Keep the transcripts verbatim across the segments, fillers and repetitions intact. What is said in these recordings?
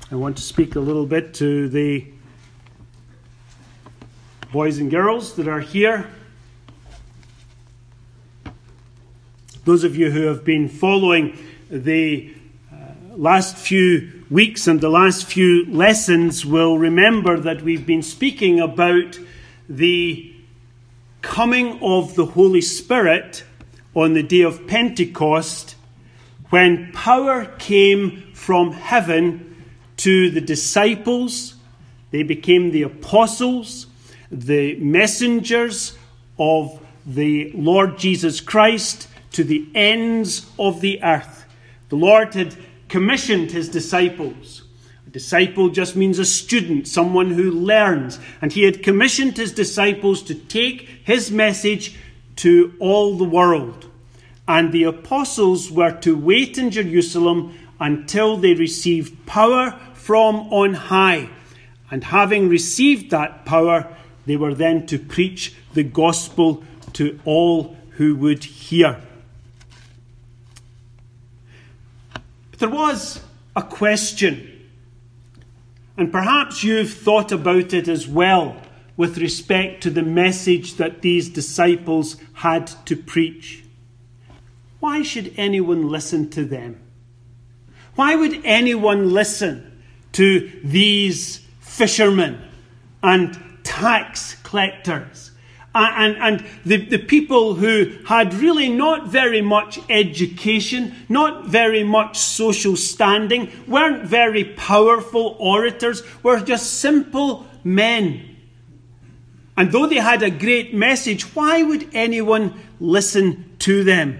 I want to speak a little bit to the boys and girls that are here. Those of you who have been following the uh, last few weeks and the last few lessons will remember that we've been speaking about the coming of the Holy Spirit on the day of Pentecost, when power came from heaven to the disciples. They became the apostles, the messengers of the Lord Jesus Christ to the ends of the earth. The Lord had commissioned his disciples. A disciple just means a student, someone who learns. And he had commissioned his disciples to take his message to all the world. And the apostles were to wait in Jerusalem until they received power from on high. And having received that power, they were then to preach the gospel to all who would hear. But there was a question, and perhaps you've thought about it as well with respect to the message that these disciples had to preach. Why should anyone listen to them? Why would anyone listen to these fishermen and tax collectors and, and, and the, the people who had really not very much education, not very much social standing, weren't very powerful orators, were just simple men? And though they had a great message, why would anyone listen to them?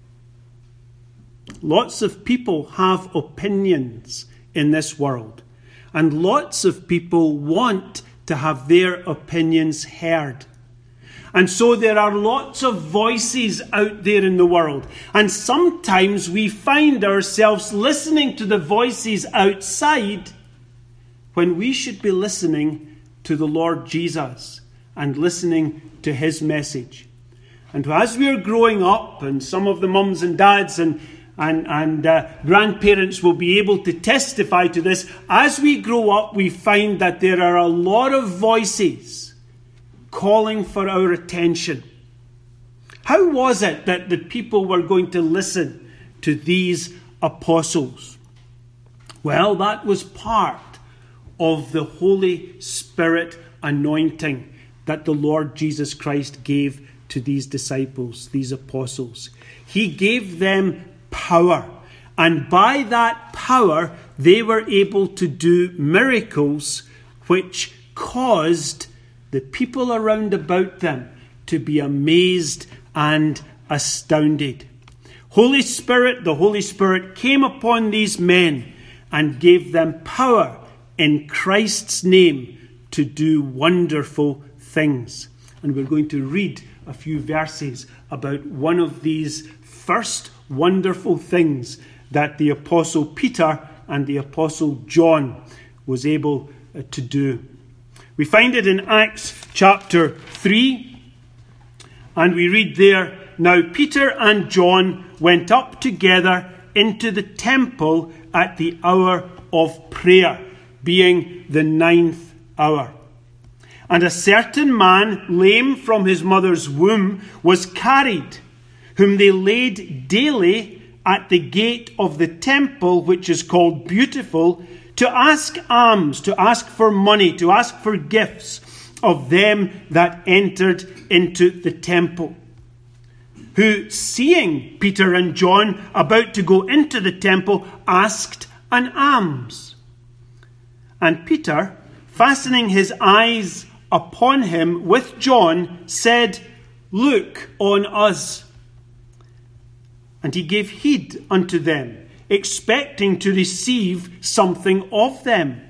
Lots of people have opinions in this world, and lots of people want to have their opinions heard. And so there are lots of voices out there in the world, and sometimes we find ourselves listening to the voices outside when we should be listening to the Lord Jesus and listening to his message. And as we are growing up, and some of the mums and dads and And, and uh, grandparents will be able to testify to this. As we grow up, we find that there are a lot of voices calling for our attention. How was it that the people were going to listen to these apostles? Well, that was part of the Holy Spirit anointing that the Lord Jesus Christ gave to these disciples, these apostles. He gave them power, and by that power they were able to do miracles which caused the people around about them to be amazed and astounded. Holy Spirit, the Holy Spirit came upon these men and gave them power in Christ's name to do wonderful things. And we're going to read a few verses about one of these first wonderful things that the Apostle Peter and the Apostle John was able to do. We find it in Acts chapter three, and we read there, "Now Peter and John went up together into the temple at the hour of prayer, being the ninth hour. And a certain man, lame from his mother's womb, was carried, whom they laid daily at the gate of the temple, which is called Beautiful, to ask alms, to ask for money, to ask for gifts of them that entered into the temple. Who, seeing Peter and John about to go into the temple, asked an alms. And Peter, fastening his eyes upon him with John, said, Look on us. And he gave heed unto them, expecting to receive something of them.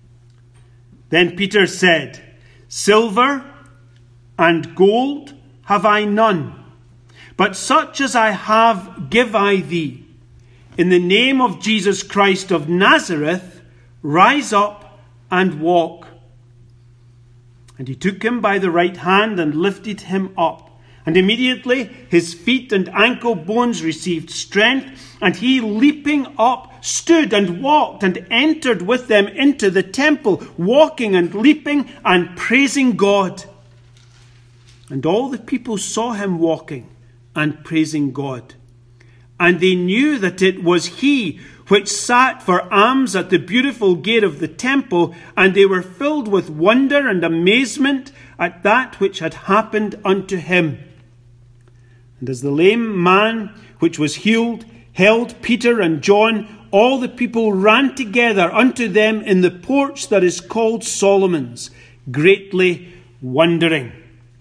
Then Peter said, Silver and gold have I none, but such as I have give I thee. In the name of Jesus Christ of Nazareth, rise up and walk. And he took him by the right hand and lifted him up. And immediately his feet and ankle bones received strength, and he, leaping up, stood and walked and entered with them into the temple, walking and leaping and praising God. And all the people saw him walking and praising God. And they knew that it was he which sat for alms at the beautiful gate of the temple, and they were filled with wonder and amazement at that which had happened unto him. And as the lame man which was healed held Peter and John, all the people ran together unto them in the porch that is called Solomon's, greatly wondering.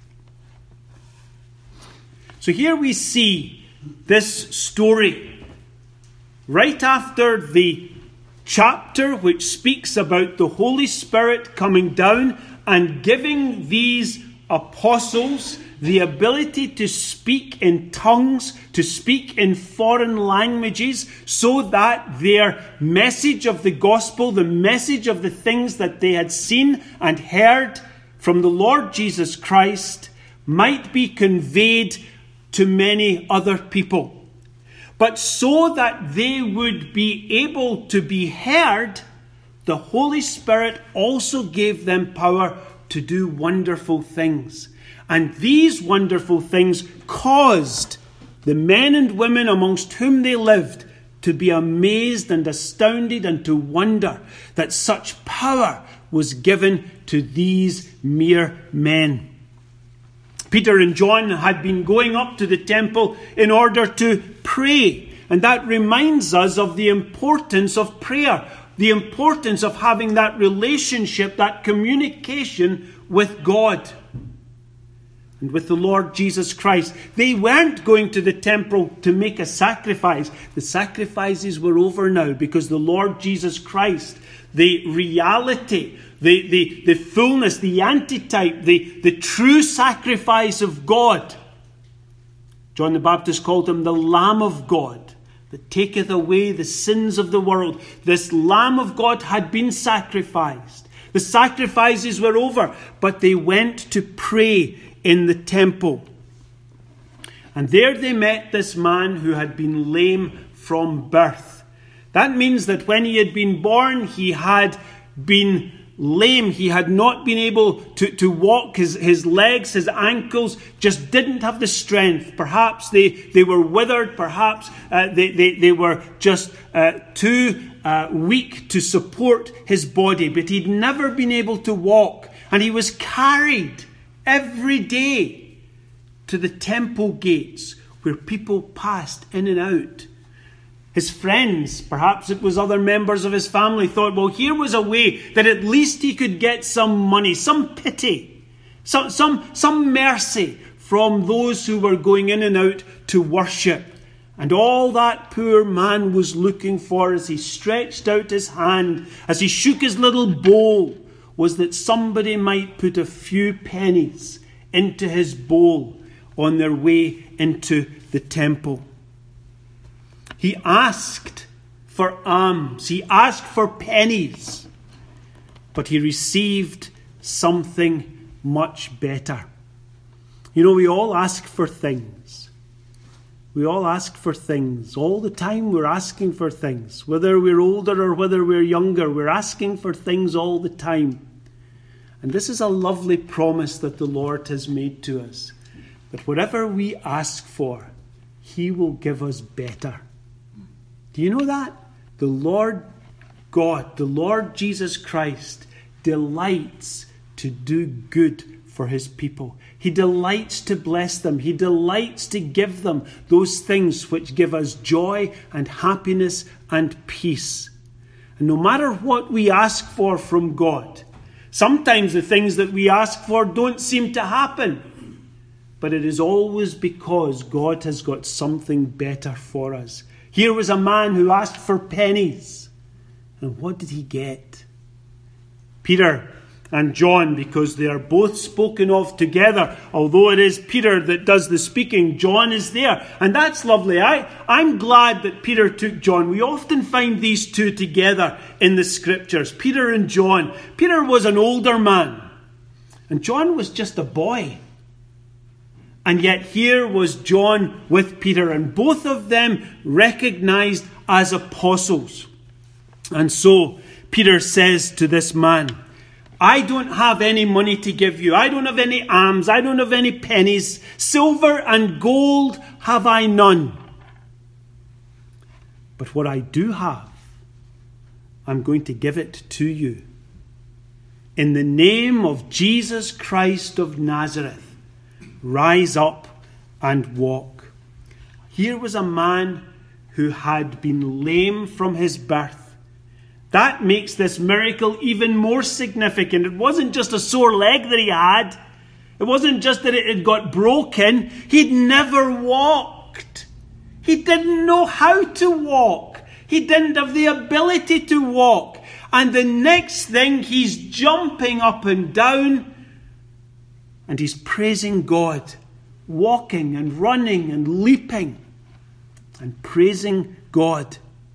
So here we see this story right after the chapter which speaks about the Holy Spirit coming down and giving these apostles the ability to speak in tongues, to speak in foreign languages, so that their message of the gospel, the message of the things that they had seen and heard from the Lord Jesus Christ, might be conveyed to many other people. But so that they would be able to be heard, the Holy Spirit also gave them power to do wonderful things. And these wonderful things caused the men and women amongst whom they lived to be amazed and astounded and to wonder that such power was given to these mere men. Peter and John had been going up to the temple in order to pray. And that reminds us of the importance of prayer, the importance of having that relationship, that communication with God and with the Lord Jesus Christ. They weren't going to the temple to make a sacrifice. The sacrifices were over now because the Lord Jesus Christ, the reality, the, the, the fullness, the antitype, the, the true sacrifice of God. John the Baptist called him the Lamb of God that taketh away the sins of the world. This Lamb of God had been sacrificed. The sacrifices were over, but they went to pray in the temple. And there they met this man who had been lame from birth. That means that when he had been born, he had been lame. He had not been able to, to walk. His, his legs, his ankles just didn't have the strength. Perhaps they, they were withered. Perhaps uh, they, they, they were just uh, too uh, weak to support his body. But he'd never been able to walk. And he was carried every day to the temple gates where people passed in and out. His friends, perhaps it was other members of his family, thought, well, here was a way that at least he could get some money, some pity, some, some, some mercy from those who were going in and out to worship. And all that poor man was looking for as he stretched out his hand, as he shook his little bowl, was that somebody might put a few pennies into his bowl on their way into the temple. He asked for alms. He asked for pennies. But he received something much better. You know, we all ask for things. We all ask for things. All the time we're asking for things. Whether we're older or whether we're younger, we're asking for things all the time. And this is a lovely promise that the Lord has made to us. That whatever we ask for, He will give us better. Do you know that? The Lord God, the Lord Jesus Christ, delights to do good for His people. He delights to bless them. He delights to give them those things which give us joy and happiness and peace. And no matter what we ask for from God, sometimes the things that we ask for don't seem to happen. But it is always because God has got something better for us. Here was a man who asked for pennies. And what did he get? Peter and John, because they are both spoken of together. Although it is Peter that does the speaking, John is there. And that's lovely. I, I'm glad that Peter took John. We often find these two together in the scriptures. Peter and John. Peter was an older man. And John was just a boy. And yet here was John with Peter, and both of them recognized as apostles. And so Peter says to this man, I don't have any money to give you. I don't have any alms. I don't have any pennies. Silver and gold have I none. But what I do have, I'm going to give it to you. In the name of Jesus Christ of Nazareth, rise up and walk. Here was a man who had been lame from his birth. That makes this miracle even more significant. It wasn't just a sore leg that he had. It wasn't just that it had got broken. He'd never walked. He didn't know how to walk. He didn't have the ability to walk. And the next thing, he's jumping up and down and he's praising God, walking and running and leaping and praising God.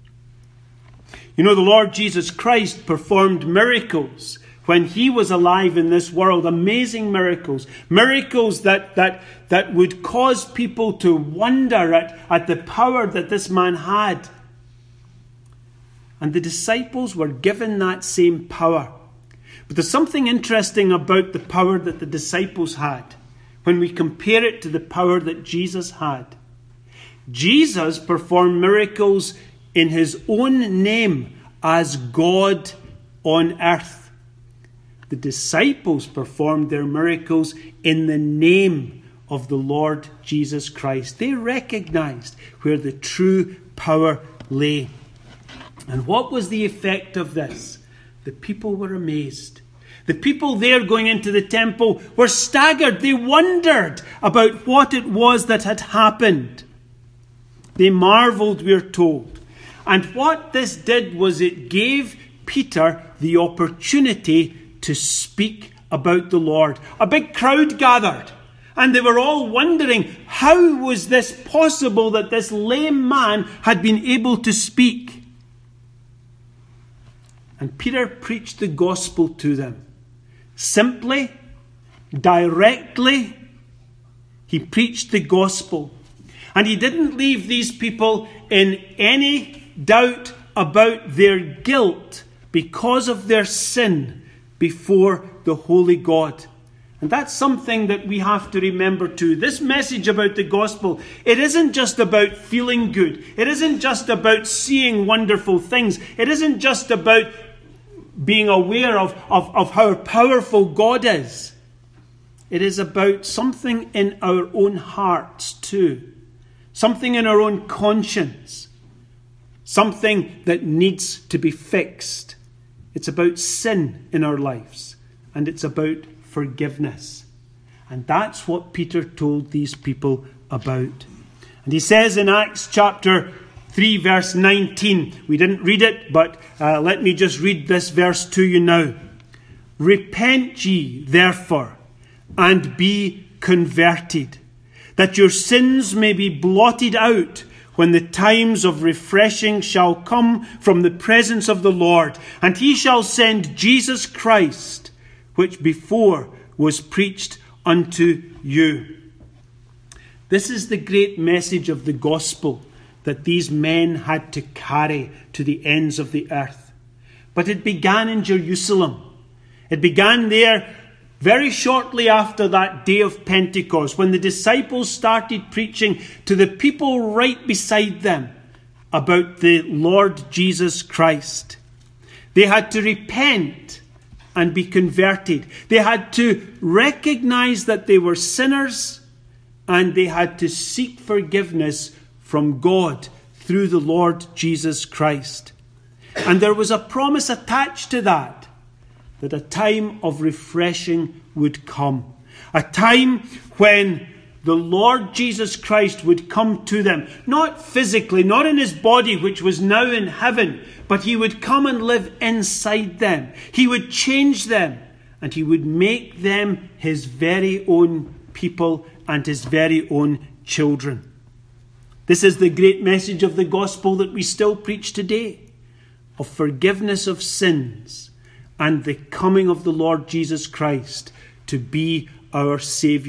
You know, the Lord Jesus Christ performed miracles when he was alive in this world. Amazing miracles. Miracles that, that, that would cause people to wonder at, at the power that this man had. And the disciples were given that same power. But there's something interesting about the power that the disciples had when we compare it to the power that Jesus had. Jesus performed miracles in his own name as God on earth. The disciples performed their miracles in the name of the Lord Jesus Christ. They recognized where the true power lay. And what was the effect of this? The people were amazed. The people there going into the temple were staggered. They wondered about what it was that had happened. They marveled, we're told. And what this did was it gave Peter the opportunity to speak about the Lord. A big crowd gathered. And they were all wondering, how was this possible that this lame man had been able to speak? And Peter preached the gospel to them. Simply, directly, he preached the gospel. And he didn't leave these people in any doubt about their guilt because of their sin before the holy God. And that's something that we have to remember too. This message about the gospel, it isn't just about feeling good. It isn't just about seeing wonderful things. It isn't just about being aware of, of, of how powerful God is. It is about something in our own hearts too. Something in our own conscience. Something that needs to be fixed. It's about sin in our lives. And it's about forgiveness. And that's what Peter told these people about. And he says in Acts chapter three verse nineteen, we didn't read it, but uh, let me just read this verse to you now. Repent ye therefore, and be converted, that your sins may be blotted out, when the times of refreshing shall come from the presence of the Lord, and he shall send Jesus Christ, which before was preached unto you. This is the great message of the gospel that these men had to carry to the ends of the earth. But it began in Jerusalem. It began there very shortly after that day of Pentecost, when the disciples started preaching to the people right beside them about the Lord Jesus Christ. They had to repent and be converted. They had to recognize that they were sinners, and they had to seek forgiveness from God through the Lord Jesus Christ. And there was a promise attached to that, that a time of refreshing would come. A time when the Lord Jesus Christ would come to them, not physically, not in his body, which was now in heaven, but he would come and live inside them. He would change them, and he would make them his very own people and his very own children. This is the great message of the gospel that we still preach today, of forgiveness of sins and the coming of the Lord Jesus Christ to be our Saviour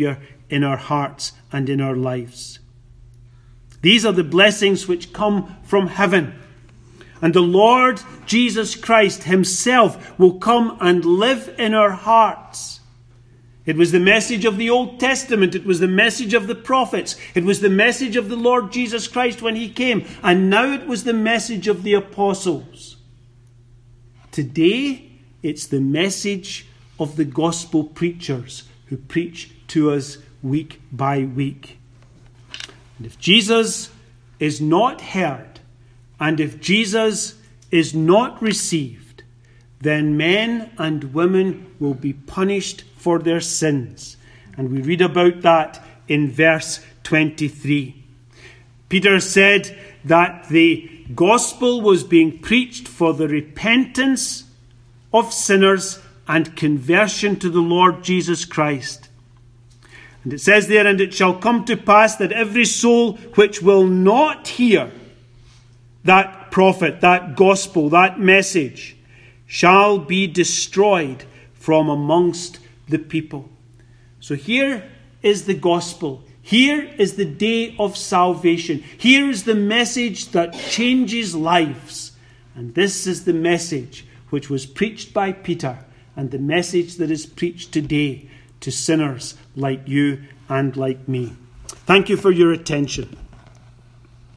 in our hearts and in our lives. These are the blessings which come from heaven. And the Lord Jesus Christ himself will come and live in our hearts. It was the message of the Old Testament. It was the message of the prophets. It was the message of the Lord Jesus Christ when he came. And now it was the message of the apostles. Today, it's the message of the gospel preachers who preach to us week by week. And if Jesus is not heard, and if Jesus is not received, then men and women will be punished for their sins. And we read about that in verse twenty-three. Peter said that the gospel was being preached for the repentance of sinners and conversion to the Lord Jesus Christ. And it says there, and it shall come to pass that every soul which will not hear that prophet, that gospel, that message, shall be destroyed from amongst the people. So here is the gospel. Here is the day of salvation. Here is the message that changes lives. And this is the message which was preached by Peter, and the message that is preached today to sinners like you and like me. Thank you for your attention.